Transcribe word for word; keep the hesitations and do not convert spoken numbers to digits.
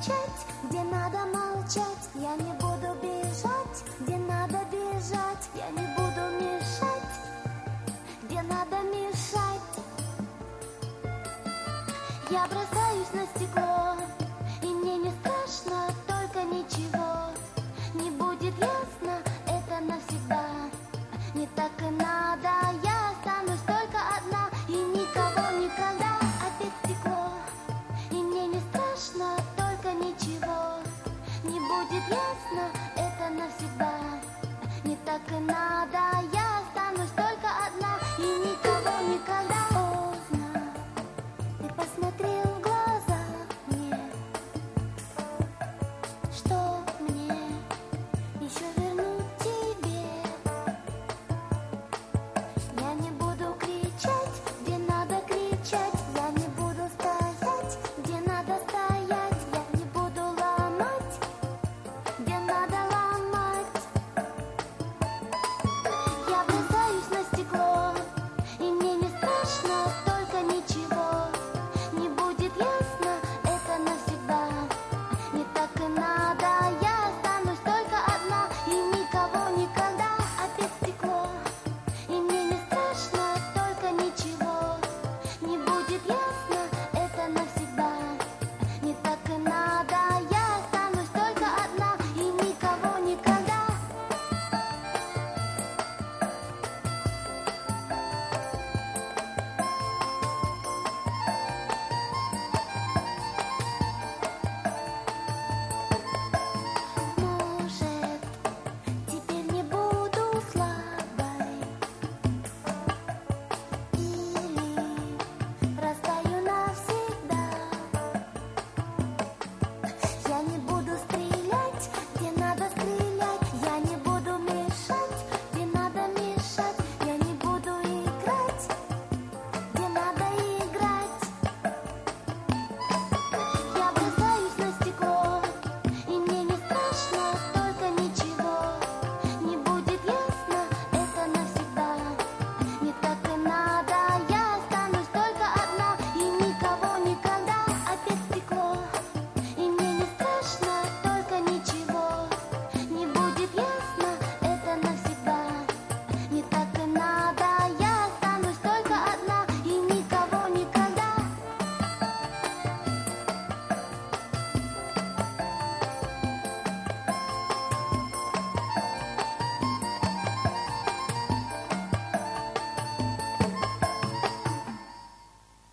кричать, где надо молчать. Я не буду бежать, где надо бежать. Я не буду мешать, где надо мешать. Я бросаюсь на стекло, и мне не страшно, только ничего не будет ясно, это навсегда. Не так и надо, я останусь только одна, и никого никогда. Опять стекло, и мне не страшно, только ничего не будет ясно, это навсегда. Не так и надо.